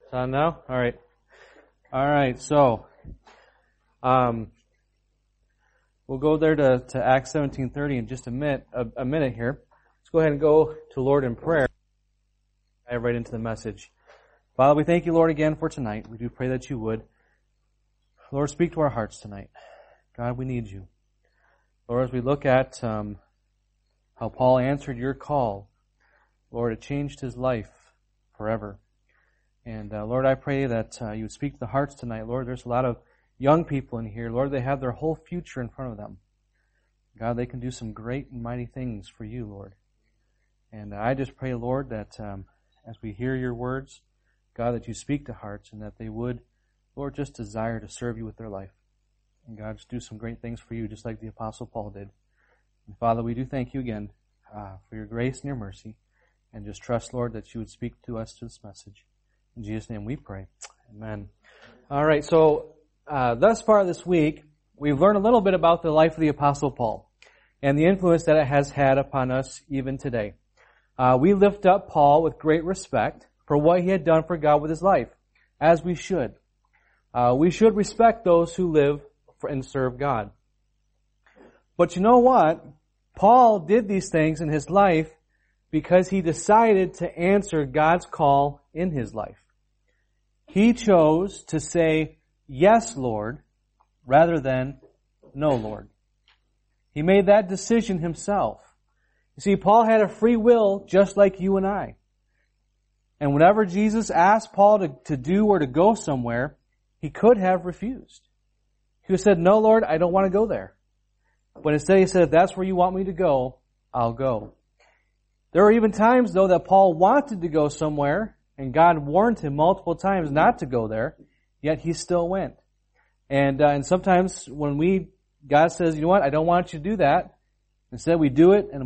It's on now? All right. All right, so we'll go there to Acts 17:30 in just a minute here. Let's go ahead and go to Lord in prayer. Dive right into the message. Father, we thank you, Lord, again for tonight. We do pray that you would. Lord, speak to our hearts tonight. God, we need you. Lord, as we look at how Paul answered your call, Lord, it changed his life forever. And Lord, I pray that you would speak to the hearts tonight. Lord, there's a lot of young people in here. Lord, they have their whole future in front of them. God, they can do some great and mighty things for you, Lord. And I just pray, Lord, that as we hear your words, God, that you speak to hearts and that they would, Lord, just desire to serve you with their life. And God, just do some great things for you, just like the Apostle Paul did. And Father, we do thank you again for your grace and your mercy. And just trust, Lord, that you would speak to us through this message. In Jesus' name we pray. Amen. All right, so thus far this week, we've learned a little bit about the life of the Apostle Paul and the influence that it has had upon us even today. We lift up Paul with great respect for what he had done for God with his life, as we should. We should respect those who live and serve God. But you know what? Paul did these things in his life because he decided to answer God's call in his life. He chose to say, "Yes, Lord," rather than, "No, Lord." He made that decision himself. You see, Paul had a free will just like you and I. And whenever Jesus asked Paul to do or to go somewhere, he could have refused. He would have said, "No, Lord, I don't want to go there." But instead he said, "If that's where you want me to go, I'll go." There were even times, though, that Paul wanted to go somewhere, and God warned him multiple times not to go there, yet he still went. And sometimes when God says, "You know what, I don't want you to do that," instead we do it,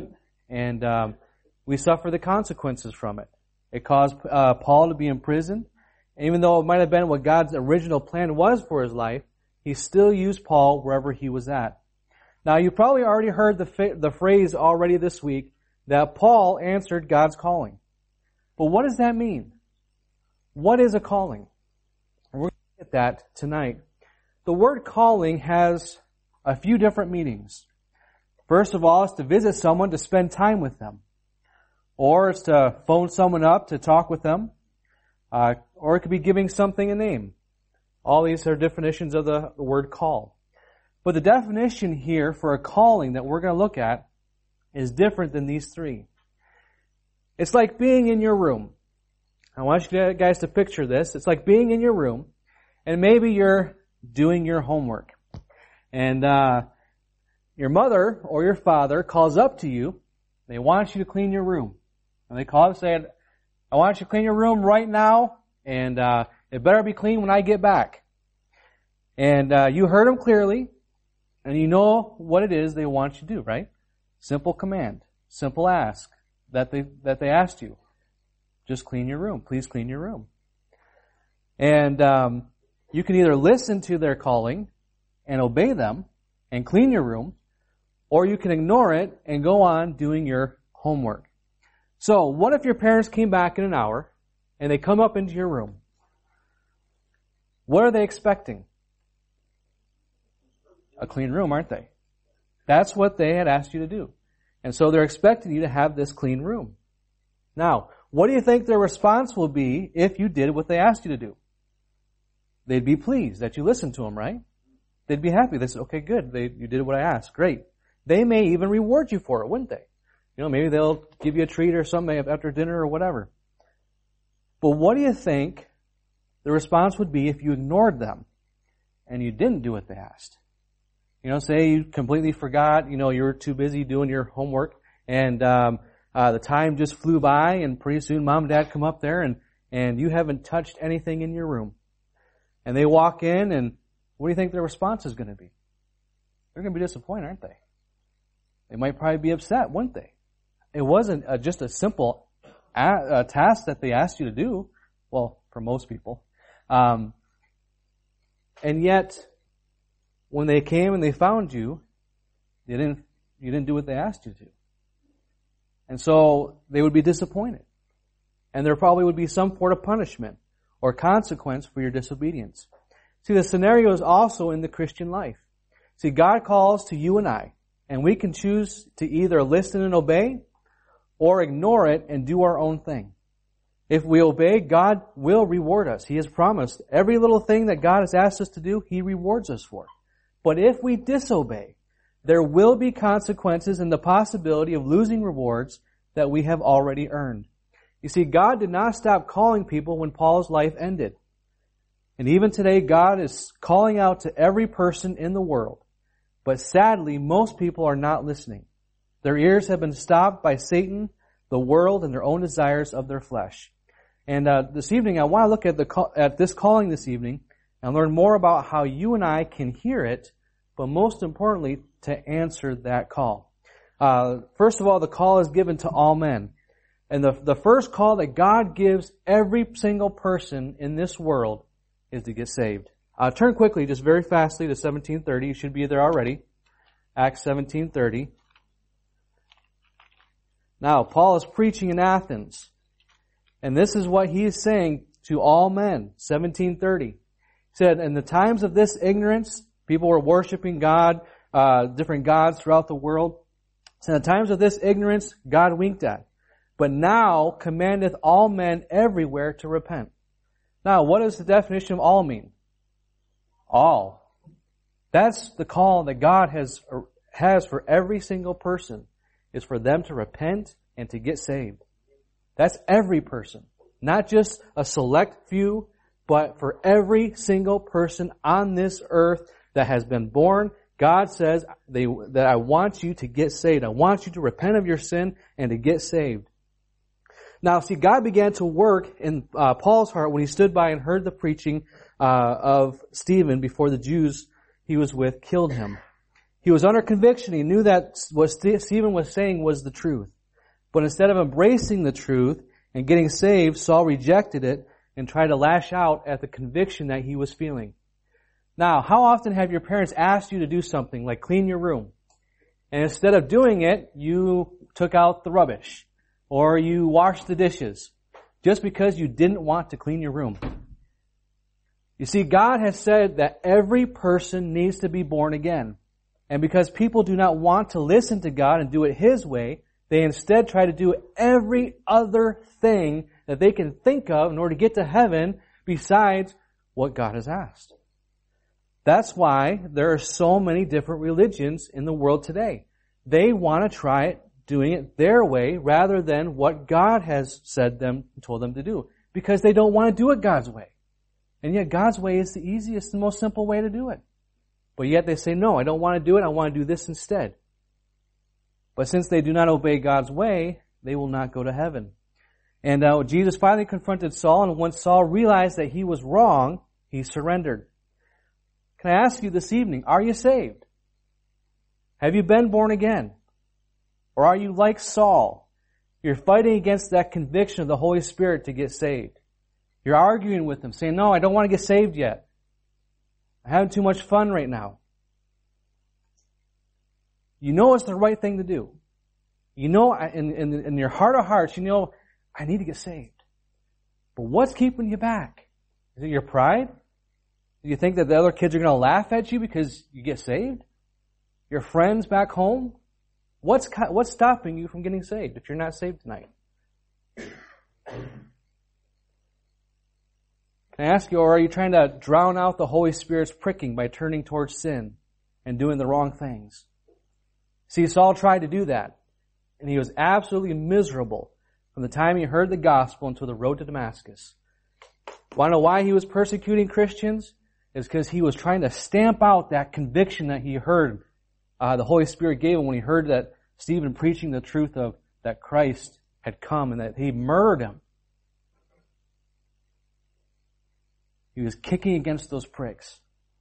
and we suffer the consequences from it. It caused Paul to be in prison. Even though it might have been what God's original plan was for his life, he still used Paul wherever he was at. Now, you probably already heard the phrase already this week, that Paul answered God's calling. But what does that mean? What is a calling? We're going to look at that tonight. The word calling has a few different meanings. First of all, it's to visit someone, to spend time with them. Or it's to phone someone up to talk with them. Or it could be giving something a name. All these are definitions of the word call. But the definition here for a calling that we're going to look at is different than these three. It's like being in your room. I want you guys to picture this. It's like being in your room, and maybe you're doing your homework. And your mother or your father calls up to you. They want you to clean your room. And they call and say, "I want you to clean your room right now, and it better be clean when I get back." And you heard them clearly, and you know what it is they want you to do, right? Simple command, simple ask that they asked you. Just clean your room. Please clean your room. And you can either listen to their calling and obey them and clean your room, or you can ignore it and go on doing your homework. So, what if your parents came back in an hour and they come up into your room? What are they expecting? A clean room, aren't they? That's what they had asked you to do. And so they're expecting you to have this clean room. Now, what do you think their response will be if you did what they asked you to do? They'd be pleased that you listened to them, right? They'd be happy. They said, "Okay, good. You did what I asked. Great." They may even reward you for it, wouldn't they? You know, maybe they'll give you a treat or something after dinner or whatever. But what do you think the response would be if you ignored them and you didn't do what they asked? You know, say you completely forgot, you were too busy doing your homework, and the time just flew by, and pretty soon Mom and Dad come up there, and you haven't touched anything in your room. And they walk in, and what do you think their response is going to be? They're going to be disappointed, aren't they? They might probably be upset, wouldn't they? It wasn't just a simple task that they asked you to do, well, for most people. And yet, when they came and they found you, you didn't do what they asked you to. And so they would be disappointed. And there probably would be some sort of punishment or consequence for your disobedience. See, the scenario is also in the Christian life. See, God calls to you and I, and we can choose to either listen and obey or ignore it and do our own thing. If we obey, God will reward us. He has promised every little thing that God has asked us to do, He rewards us for. But if we disobey, there will be consequences and the possibility of losing rewards that we have already earned. You see, God did not stop calling people when Paul's life ended. And even today, God is calling out to every person in the world. But sadly, most people are not listening. Their ears have been stopped by Satan, the world, and their own desires of their flesh. And this evening, I want to look at this calling this evening and learn more about how you and I can hear it, but most importantly, to answer that call. First of all, the call is given to all men. And the first call that God gives every single person in this world is to get saved. Turn quickly, just very fastly, to 1730. You should be there already. Acts 17:30. Now, Paul is preaching in Athens. And this is what he is saying to all men. 17:30. He said, in the times of this ignorance, people were worshiping God, different gods throughout the world. So in the times of this ignorance, God winked at. But now commandeth all men everywhere to repent. Now, what does the definition of all mean? All. That's the call that God has for every single person, is for them to repent and to get saved. That's every person. Not just a select few, but for every single person on this earth that has been born. God says that I want you to get saved. I want you to repent of your sin and to get saved. Now, see, God began to work in Paul's heart when he stood by and heard the preaching of Stephen before the Jews he was with killed him. He was under conviction. He knew that what Stephen was saying was the truth. But instead of embracing the truth and getting saved, Saul rejected it and tried to lash out at the conviction that he was feeling. Now, how often have your parents asked you to do something like clean your room? And instead of doing it, you took out the rubbish or you washed the dishes just because you didn't want to clean your room. You see, God has said that every person needs to be born again. And because people do not want to listen to God and do it His way, they instead try to do every other thing that they can think of in order to get to heaven besides what God has asked. That's why there are so many different religions in the world today. They want to try it, doing it their way rather than what God has told them to do. Because they don't want to do it God's way. And yet God's way is the easiest and most simple way to do it. But yet they say, no, I don't want to do it, I want to do this instead. But since they do not obey God's way, they will not go to heaven. And Jesus finally confronted Saul, and when Saul realized that he was wrong, he surrendered. Can I ask you this evening, are you saved? Have you been born again? Or are you like Saul? You're fighting against that conviction of the Holy Spirit to get saved. You're arguing with him, saying, no, I don't want to get saved yet. I'm having too much fun right now. You know it's the right thing to do. You know, in your heart of hearts, you know, I need to get saved. But what's keeping you back? Is it your pride? Do you think that the other kids are going to laugh at you because you get saved? Your friends back home? What's stopping you from getting saved if you're not saved tonight? Can I ask you, or are you trying to drown out the Holy Spirit's pricking by turning towards sin and doing the wrong things? See, Saul tried to do that, and he was absolutely miserable from the time he heard the gospel until the road to Damascus. Want to know why he was persecuting Christians? It's because he was trying to stamp out that conviction that he heard the Holy Spirit gave him when he heard that Stephen preaching the truth of that Christ had come and that he murdered him. He was kicking against those pricks.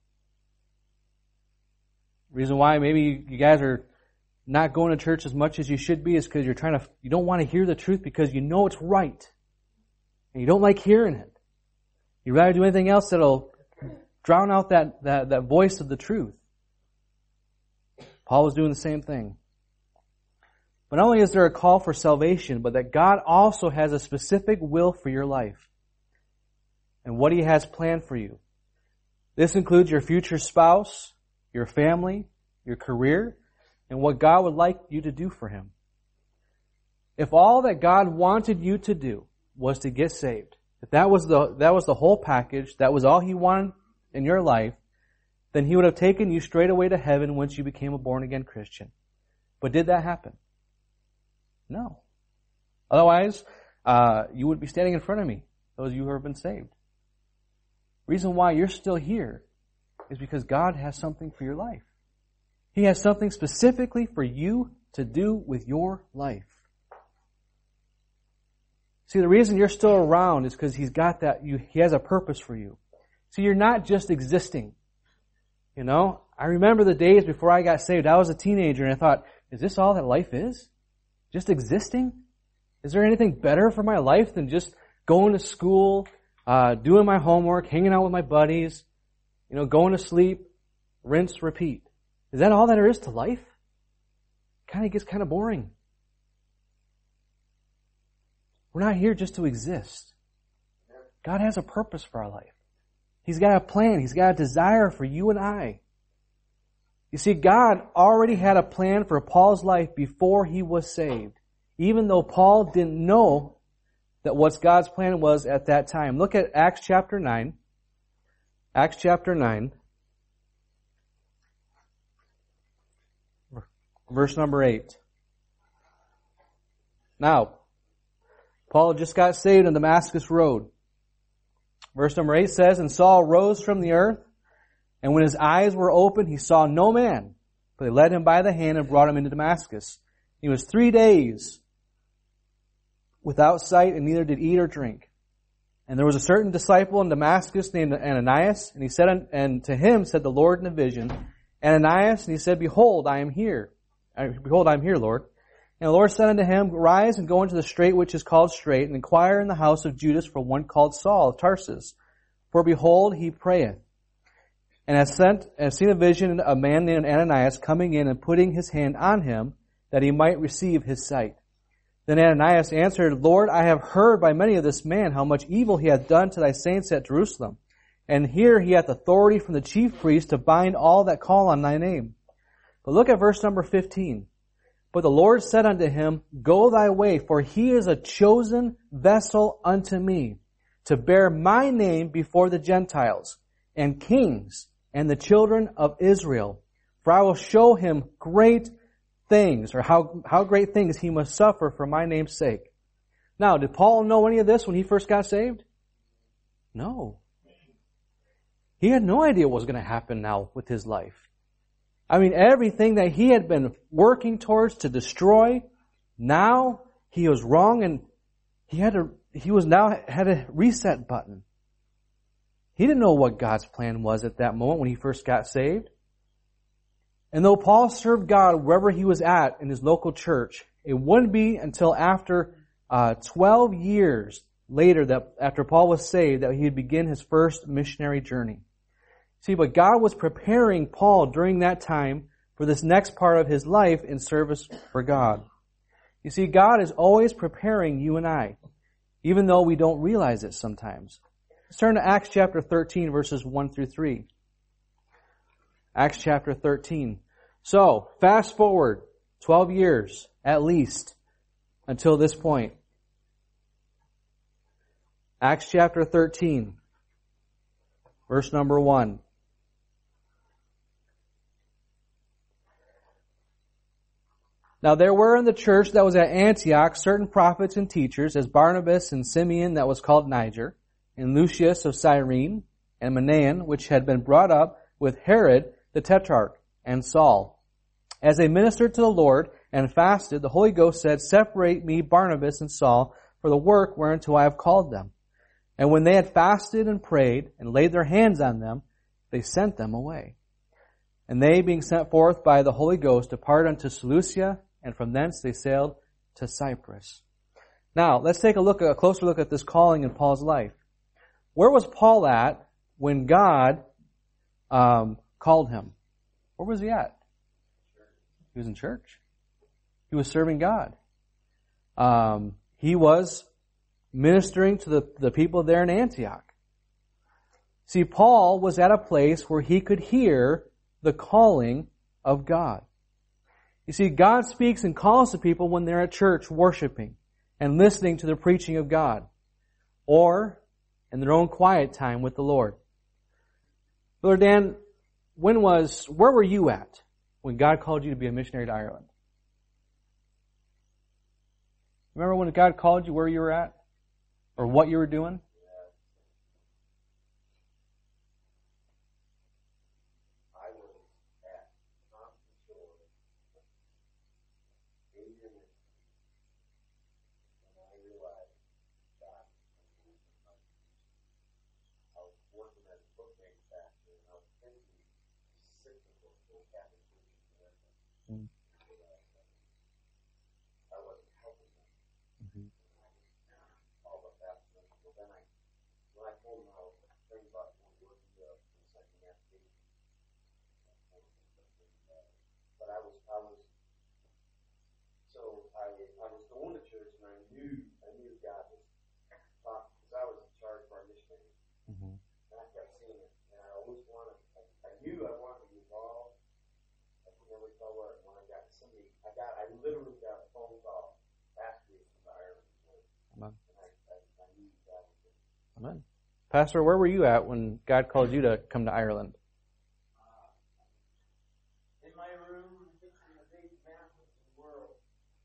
Reason why maybe you guys are not going to church as much as you should be is because you don't want to hear the truth because you know it's right. And you don't like hearing it. You'd rather do anything else that'll drown out that voice of the truth. Paul was doing the same thing. But not only is there a call for salvation, but that God also has a specific will for your life. and what He has planned for you. This includes your future spouse, your family, your career, and what God would like you to do for Him. If all that God wanted you to do was to get saved, if that was the whole package, that was all He wanted in your life, then He would have taken you straight away to heaven once you became a born-again Christian. But did that happen? No. Otherwise, you would be standing in front of me, those of you who have been saved. Reason why you're still here is because God has something for your life. He has something specifically for you to do with your life. See, the reason you're still around is because He has a purpose for you. See, you're not just existing. You know, I remember the days before I got saved. I was a teenager and I thought, is this all that life is? Just existing? Is there anything better for my life than just going to school, doing my homework, hanging out with my buddies, going to sleep, rinse, repeat? Is that all that there is to life? It gets kind of boring. We're not here just to exist. God has a purpose for our life. He's got a plan. He's got a desire for you and I. You see, God already had a plan for Paul's life before he was saved, even though Paul didn't know that what God's plan was at that time. Look at Acts chapter 9. Acts chapter 9. Verse number 8. Now, Paul just got saved on Damascus Road. Verse number 8 says, "And Saul rose from the earth, and when his eyes were opened, he saw no man. But they led him by the hand and brought him into Damascus. He was 3 days without sight, and neither did eat or drink. And there was a certain disciple in Damascus named Ananias, and he said, and to him said the Lord in a vision, Ananias, and he said, Behold, I am here. Behold, I am here, Lord. And the Lord said unto him, Rise and go into the strait which is called Straight, and inquire in the house of Judas for one called Saul of Tarsus. For behold, he prayeth. And has seen a vision of a man named Ananias coming in and putting his hand on him, that he might receive his sight. Then Ananias answered, Lord, I have heard by many of this man how much evil he hath done to thy saints at Jerusalem. And here he hath authority from the chief priest to bind all that call on thy name. But look at verse number 15. But the Lord said unto him, Go thy way, for he is a chosen vessel unto me, to bear my name before the Gentiles, and kings, and the children of Israel. For I will show him great things, or how great things he must suffer for my name's sake. Now, did Paul know any of this when he first got saved? No. He had no idea what was going to happen now with his life. I mean, everything that he had been working towards to destroy, now he was wrong, and he had a reset button. He didn't know what God's plan was at that moment when he first got saved. And though Paul served God wherever he was at in his local church, it wouldn't be until after 12 years later, that after Paul was saved, that he would begin his first missionary journey. See, but God was preparing Paul during that time for this next part of his life in service for God. You see, God is always preparing you and I, even though we don't realize it sometimes. Let's turn to Acts chapter 13, verses 1 through 3. Acts chapter 13. So, fast forward 12 years, at least, until this point. Acts chapter 13, verse number 1. Now there were in the church that was at Antioch certain prophets and teachers, as Barnabas and Simeon that was called Niger, and Lucius of Cyrene, and Manaen, which had been brought up with Herod the Tetrarch, and Saul. As they ministered to the Lord and fasted, the Holy Ghost said, Separate me, Barnabas and Saul, for the work whereunto I have called them. And when they had fasted and prayed, and laid their hands on them, they sent them away. And they, being sent forth by the Holy Ghost, departed unto Seleucia, and from thence they sailed to Cyprus. Now, let's take a closer look at this calling in Paul's life. Where was Paul at when God called him? Where was he at? He was in church. He was serving God. He was ministering to the people there in Antioch. See, Paul was at a place where he could hear the calling of God. You see, God speaks and calls to people when they're at church worshiping and listening to the preaching of God, or in their own quiet time with the Lord. Brother Dan, where were you at when God called you to be a missionary to Ireland? Remember when God called you, where you were at? Or what you were doing? I was going to church, and I knew God was talking, because I was in charge of our missionaries. And I kept seeing it, and I always wanted, I knew I wanted to be involved. I could never tell where. When I got somebody, I literally got a phone call asking me to come to Ireland. Amen. And I knew God was there. Amen. Pastor, where were you at when God called you to come to Ireland? In my room, fixing a big map of the world.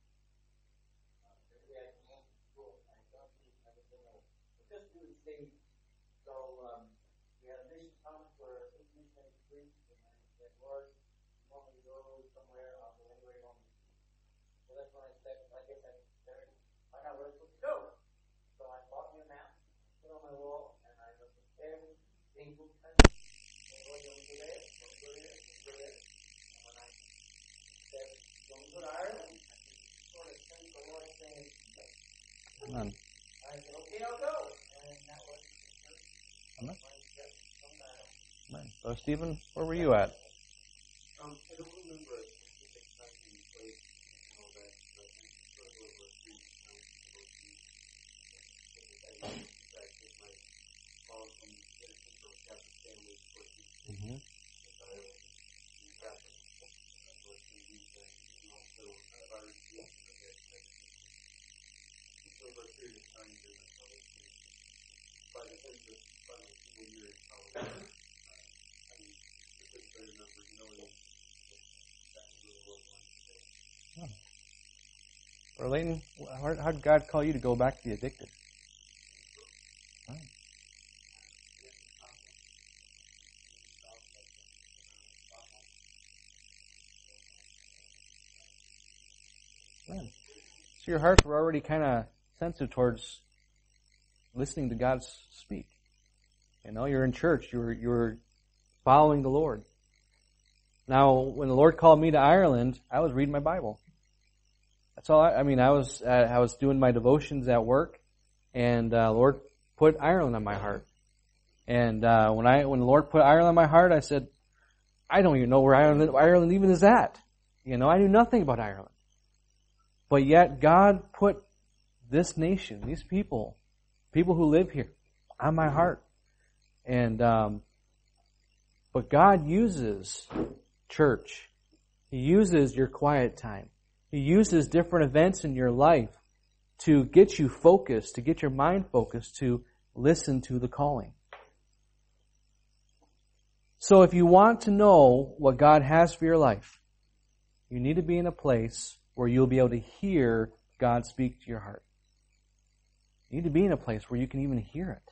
Maybe I can walk to school. I don't think everything else. But just do the state. So we had a mission conference where six missionaries preached, and I said, Lord, you want me to go somewhere? I'll go anywhere you want me to. So that's when I said, I guess I started to find out where I was supposed to go. So I bought me a map, put it on my wall, and I looked at every single country. And Lord, you want me to go there? You want me to go there? You want me to go there? And when I said, you want me to go to Ireland? I just sort of sensed the Lord saying, yes. Amen. I said, okay, I'll go. And that was the first Amen. my step from Ireland. Amen. So, Stephen, where were you at? I don't remember a specific country and place and all that, but I'm sure there were a few times to go to. I took my calls from Central Catholic families working in Ireland and Catholic working in Utah, and also Irish youth and that. It's over a period of time during my college years. By the end of the final 4 years of college, I specifically remember knowing that really was one today. Or Leighton, how did God call you to go back to the addicted? Oh. Man. So your hearts were already kind of sensitive towards listening to God speak. You know, you're in church. You're following the Lord. Now, when the Lord called me to Ireland, I was reading my Bible. That's all. I was doing my devotions at work, and Lord put Ireland on my heart. And when the Lord put Ireland on my heart, I said, I don't even know where Ireland even is at. You know, I knew nothing about Ireland. But yet God put this nation, these people who live here, on my heart. And but God uses church. He uses your quiet time. He uses different events in your life to get you focused, to get your mind focused, to listen to the calling. So if you want to know what God has for your life, you need to be in a place where you'll be able to hear God speak to your heart. You need to be in a place where you can even hear it.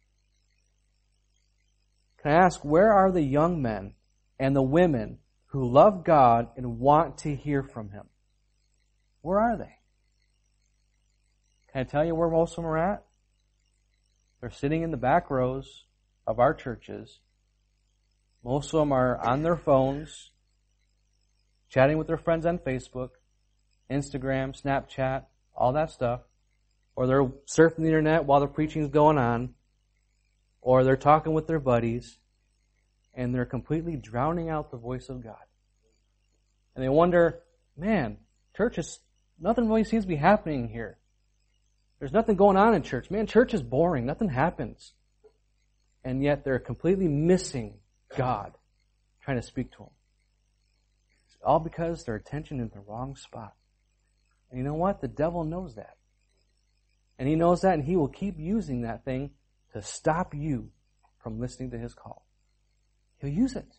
Can I ask, where are the young men and the women who love God and want to hear from Him? Where are they? Can I tell you where most of them are at? They're sitting in the back rows of our churches. Most of them are on their phones, chatting with their friends on Facebook, Instagram, Snapchat, all that stuff. Or they're surfing the internet while the preaching is going on. Or they're talking with their buddies. And they're completely drowning out the voice of God. And they wonder, man, nothing really seems to be happening here. There's nothing going on in church. Man, church is boring. Nothing happens. and yet they're completely missing God trying to speak to them. It's all because their attention is in the wrong spot. And you know what? The devil knows that. And he knows that, and he will keep using that thing to stop you from listening to his call. He'll use it.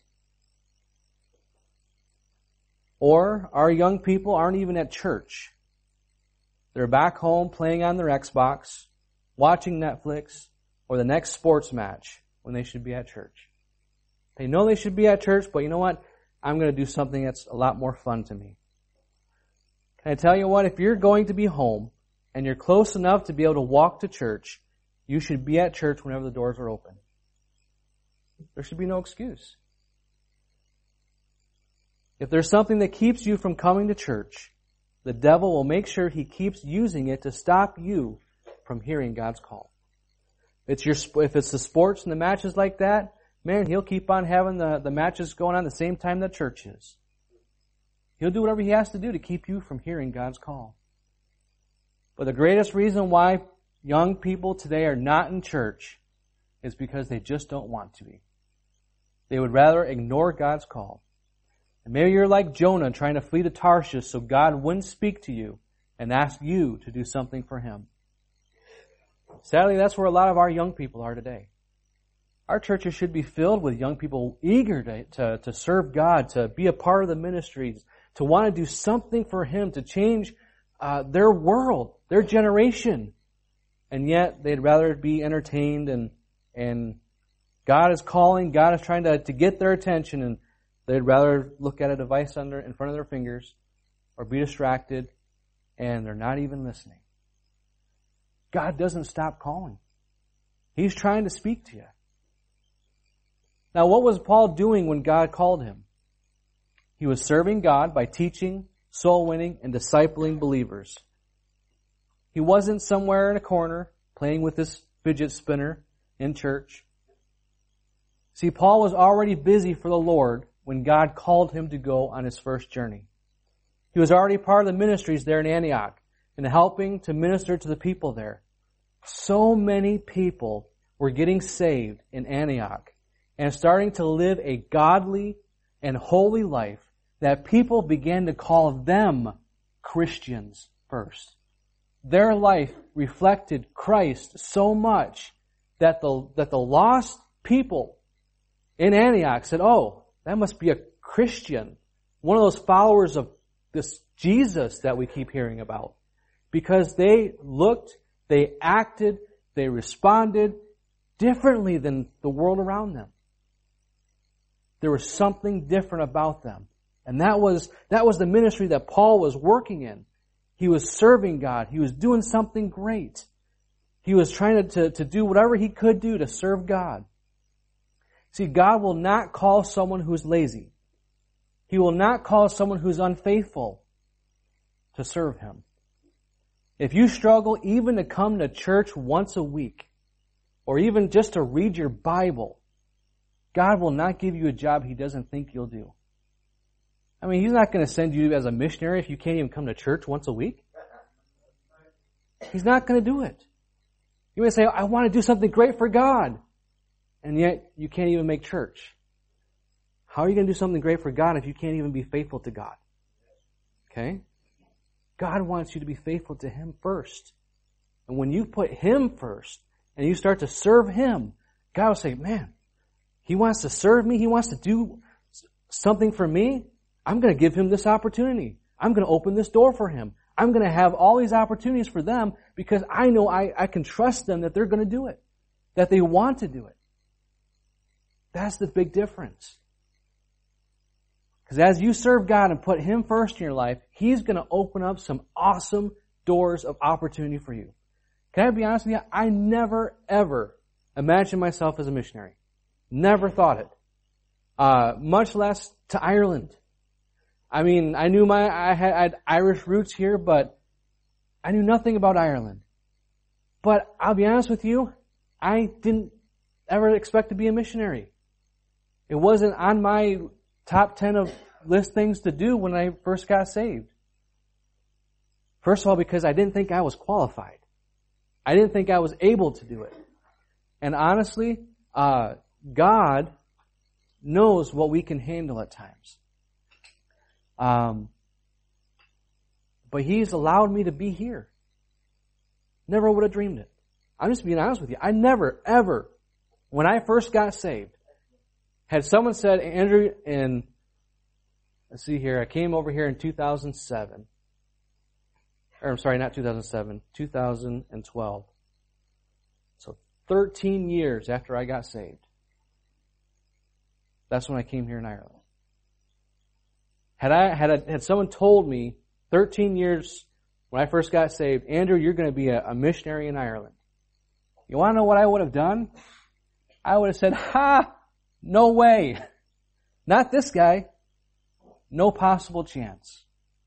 Or our young people aren't even at church. They're back home playing on their Xbox, watching Netflix, or the next sports match when they should be at church. They know they should be at church, but you know what? I'm going to do something that's a lot more fun to me. Can I tell you what? If you're going to be home and you're close enough to be able to walk to church, you should be at church whenever the doors are open. There should be no excuse. If there's something that keeps you from coming to church, the devil will make sure he keeps using it to stop you from hearing God's call. If it's the sports and the matches like that, man, he'll keep on having the matches going on the same time that church is. He'll do whatever he has to do to keep you from hearing God's call. But the greatest reason why young people today are not in church is because they just don't want to be. They would rather ignore God's call. And maybe you're like Jonah trying to flee to Tarshish so God wouldn't speak to you and ask you to do something for Him. Sadly, that's where a lot of our young people are today. Our churches should be filled with young people eager to serve God, to be a part of the ministries, to want to do something for Him, to change their world, their generation. And yet, they'd rather be entertained and God is calling, God is trying to get their attention, and they'd rather look at a device in front of their fingers or be distracted, and they're not even listening. God doesn't stop calling. He's trying to speak to you. Now, what was Paul doing when God called him? He was serving God by teaching, soul winning, and discipling believers. He wasn't somewhere in a corner playing with this fidget spinner in church. See, Paul was already busy for the Lord when God called him to go on his first journey. He was already part of the ministries there in Antioch and helping to minister to the people there. So many people were getting saved in Antioch and starting to live a godly and holy life that people began to call them Christians first. Their life reflected Christ so much that the lost people in Antioch said, "Oh, that must be a Christian, one of those followers of this Jesus that we keep hearing about." Because they looked, they acted, they responded differently than the world around them. There was something different about them. And that was the ministry that Paul was working in. He was serving God. He was doing something great. He was trying to do whatever he could do to serve God. See, God will not call someone who's lazy. He will not call someone who's unfaithful to serve Him. If you struggle even to come to church once a week, or even just to read your Bible, God will not give you a job He doesn't think you'll do. I mean, He's not going to send you as a missionary if you can't even come to church once a week. He's not going to do it. You may say, "I want to do something great for God," and yet you can't even make church. How are you going to do something great for God if you can't even be faithful to God? Okay? God wants you to be faithful to Him first. And when you put Him first and you start to serve Him, God will say, "Man, He wants to serve me. He wants to do something for me. I'm going to give him this opportunity. I'm going to open this door for him. I'm going to have all these opportunities for them because I know I can trust them that they're going to do it, that they want to do it." That's the big difference. Because as you serve God and put Him first in your life, He's going to open up some awesome doors of opportunity for you. Can I be honest with you? I never, ever imagined myself as a missionary. Never thought it. Much less to Ireland. I mean, I knew I had Irish roots here, but I knew nothing about Ireland. But I'll be honest with you, I didn't ever expect to be a missionary. It wasn't on my top 10 of list things to do when I first got saved. First of all, because I didn't think I was qualified. I didn't think I was able to do it. And honestly, God knows what we can handle at times. But He's allowed me to be here. Never would have dreamed it. I'm just being honest with you. I never, ever, when I first got saved, had someone said, Andrew, let's see here, I came over here in 2007. Or I'm sorry, not 2007, 2012. So 13 years after I got saved. That's when I came here in Ireland. Had someone told me 13 years when I first got saved, Andrew, you're going to be a missionary in Ireland. You want to know what I would have done? I would have said, no way. Not this guy. No possible chance.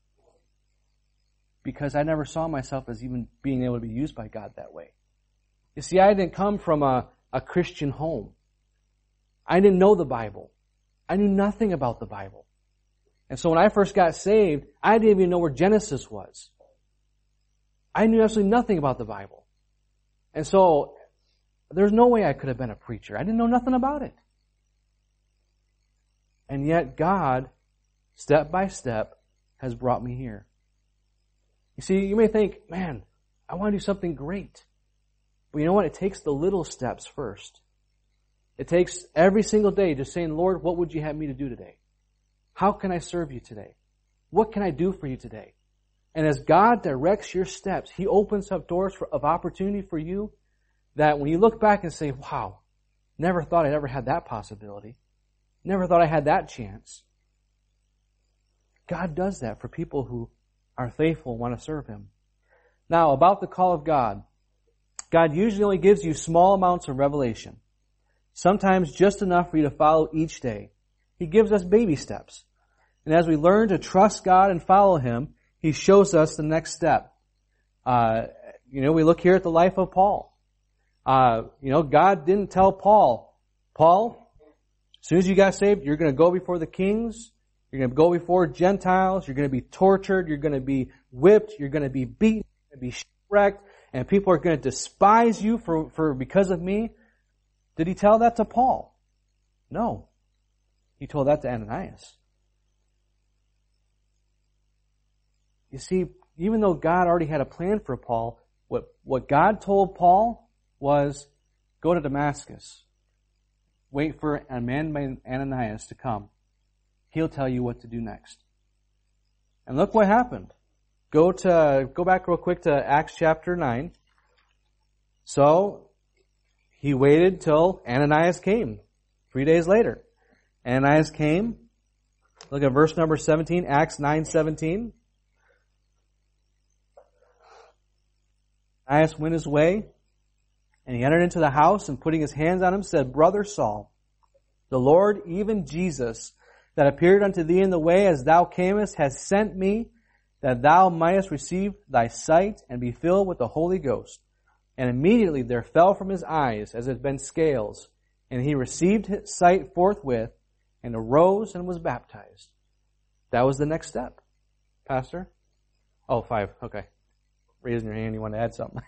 Because I never saw myself as even being able to be used by God that way. You see, I didn't come from a Christian home. I didn't know the Bible. I knew nothing about the Bible. And so when I first got saved, I didn't even know where Genesis was. I knew absolutely nothing about the Bible. And so there's no way I could have been a preacher. I didn't know nothing about it. And yet God, step by step, has brought me here. You see, you may think, man, I want to do something great. But you know what? It takes the little steps first. It takes every single day just saying, Lord, what would you have me to do today? How can I serve you today? What can I do for you today? And as God directs your steps, He opens up doors of opportunity for you that when you look back and say, wow, never thought I'd ever had that possibility. Never thought I had that chance. God does that for people who are faithful and want to serve Him. Now, about the call of God. God usually only gives you small amounts of revelation. Sometimes just enough for you to follow each day. He gives us baby steps. And as we learn to trust God and follow Him, He shows us the next step. We look here at the life of Paul. God didn't tell Paul, as soon as you got saved, you're going to go before the kings, you're going to go before Gentiles, you're going to be tortured, you're going to be whipped, you're going to be beaten, you're going to be shipwrecked, and people are going to despise you for because of me. Did He tell that to Paul? No. He told that to Ananias. You see, even though God already had a plan for Paul, what God told Paul was, go to Damascus. Wait for a man named Ananias to come. He'll tell you what to do next. And look what happened. Go back real quick to Acts chapter 9. So, he waited till Ananias came. 3 days later. Ananias came. Look at verse number 17, Acts 9:17. Ananias went his way, and he entered into the house, and putting his hands on him, said, Brother Saul, the Lord, even Jesus, that appeared unto thee in the way as thou camest, has sent me, that thou mightest receive thy sight, and be filled with the Holy Ghost. And immediately there fell from his eyes, as it had been scales, and he received his sight forthwith, and arose and was baptized. That was the next step. Pastor? 5, okay. Raising your hand, you want to add something.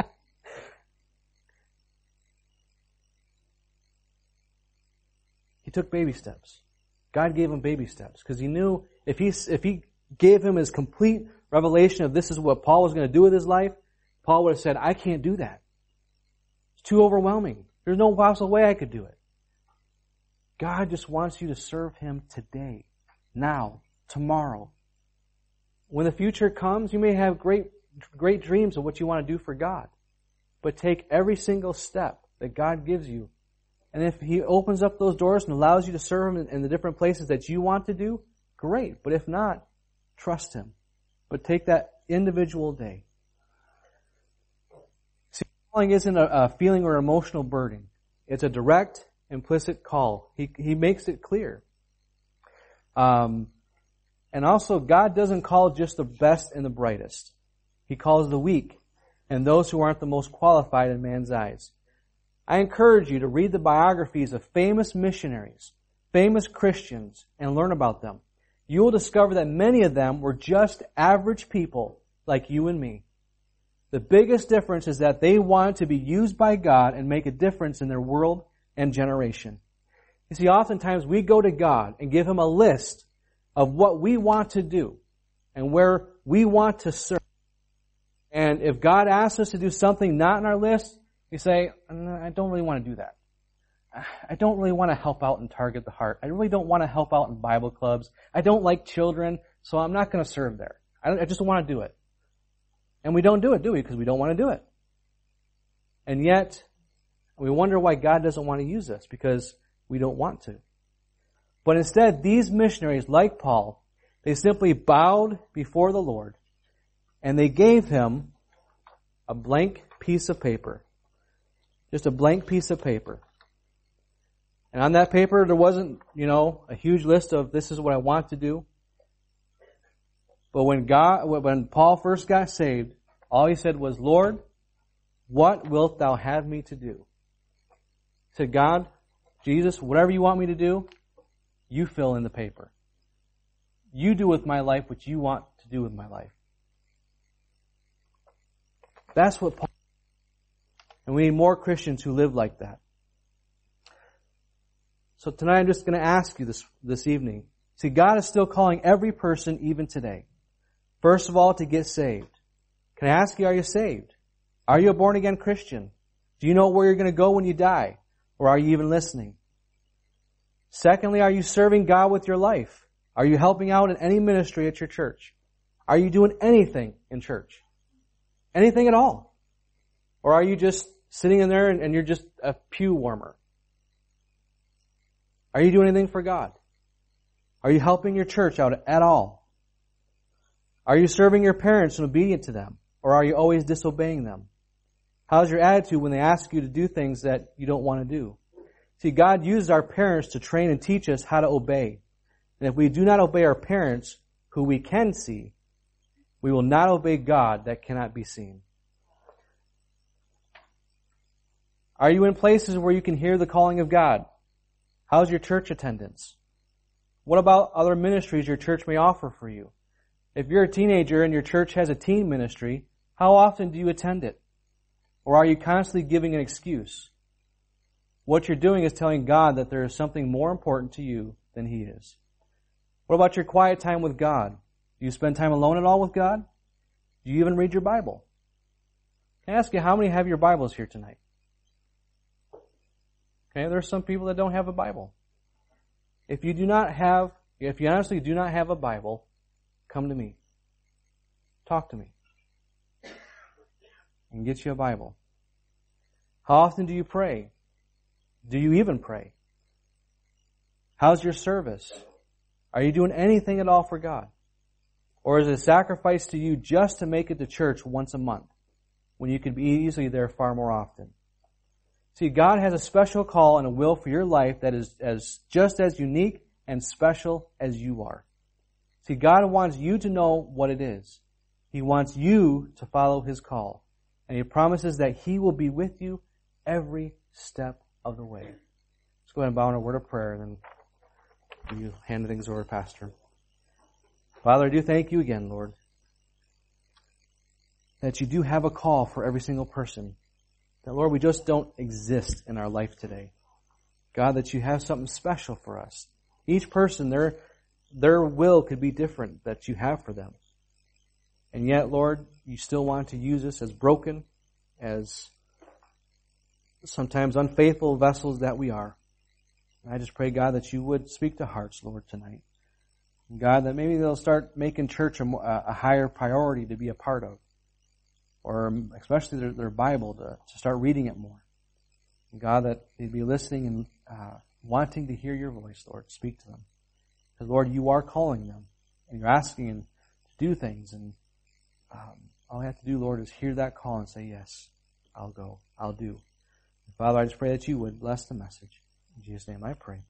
He took baby steps. God gave him baby steps because He knew if he gave him his complete revelation of this is what Paul was going to do with his life, Paul would have said, I can't do that. It's too overwhelming. There's no possible way I could do it. God just wants you to serve Him today, now, tomorrow. When the future comes, you may have great dreams of what you want to do for God. But take every single step that God gives you. And if He opens up those doors and allows you to serve Him in the different places that you want to do, great. But if not, trust Him. But take that individual day. See, calling isn't a feeling or emotional burden. It's a direct, implicit call. He makes it clear. And also, God doesn't call just the best and the brightest. He calls the weak and those who aren't the most qualified in man's eyes. I encourage you to read the biographies of famous missionaries, famous Christians, and learn about them. You will discover that many of them were just average people like you and me. The biggest difference is that they wanted to be used by God and make a difference in their world and generation. You see, oftentimes we go to God and give Him a list of what we want to do and where we want to serve. And if God asks us to do something not on our list, we say, I don't really want to do that. I don't really want to help out in Target the Heart. I really don't want to help out in Bible clubs. I don't like children, so I'm not going to serve there. I just want to do it. And we don't do it, do we? Because we don't want to do it. And yet, we wonder why God doesn't want to use us, because we don't want to. But instead, these missionaries, like Paul, they simply bowed before the Lord, and they gave Him a blank piece of paper. Just a blank piece of paper. And on that paper, there wasn't, a huge list of this is what I want to do. But when Paul first got saved, all he said was, Lord, what wilt thou have me to do? To God, Jesus, whatever you want me to do, you fill in the paper. You do with my life what you want to do with my life. That's what Paul. And we need more Christians who live like that. So tonight I'm just going to ask you this evening. See, God is still calling every person even today. First of all, to get saved. Can I ask you, are you saved? Are you a born-again Christian? Do you know where you're going to go when you die? Or are you even listening? Secondly, are you serving God with your life? Are you helping out in any ministry at your church? Are you doing anything in church? Anything at all? Or are you just sitting in there and you're just a pew warmer? Are you doing anything for God? Are you helping your church out at all? Are you serving your parents and obedient to them? Or are you always disobeying them? How's your attitude when they ask you to do things that you don't want to do? See, God used our parents to train and teach us how to obey. And if we do not obey our parents, who we can see, we will not obey God that cannot be seen. Are you in places where you can hear the calling of God? How's your church attendance? What about other ministries your church may offer for you? If you're a teenager and your church has a teen ministry, how often do you attend it? Or are you constantly giving an excuse? What you're doing is telling God that there is something more important to you than He is. What about your quiet time with God? Do you spend time alone at all with God? Do you even read your Bible? Can I ask you, how many have your Bibles here tonight? Okay, there are some people that don't have a Bible. If you honestly do not have a Bible, come to me. Talk to me. And get you a Bible. How often do you pray? Do you even pray? How's your service? Are you doing anything at all for God? Or is it a sacrifice to you just to make it to church once a month, when you could be easily there far more often? See, God has a special call and a will for your life that is just as unique and special as you are. See, God wants you to know what it is. He wants you to follow His call. And He promises that He will be with you every step of the way. Let's go ahead and bow in a word of prayer, and then you hand things over to Pastor. Father, I do thank you again, Lord, that you do have a call for every single person. That, Lord, we just don't exist in our life today. God, that you have something special for us. Each person, their will could be different that you have for them. And yet, Lord, you still want to use us as broken, as sometimes unfaithful vessels that we are. And I just pray, God, that you would speak to hearts, Lord, tonight. And God, that maybe they'll start making church a higher priority to be a part of. Or especially their Bible, to start reading it more. And God, that they'd be listening and wanting to hear your voice, Lord. Speak to them. Because, Lord, you are calling them. And you're asking them to do things. And all I have to do, Lord, is hear that call and say, yes, I'll go. I'll do. And Father, I just pray that you would bless the message. In Jesus' name I pray.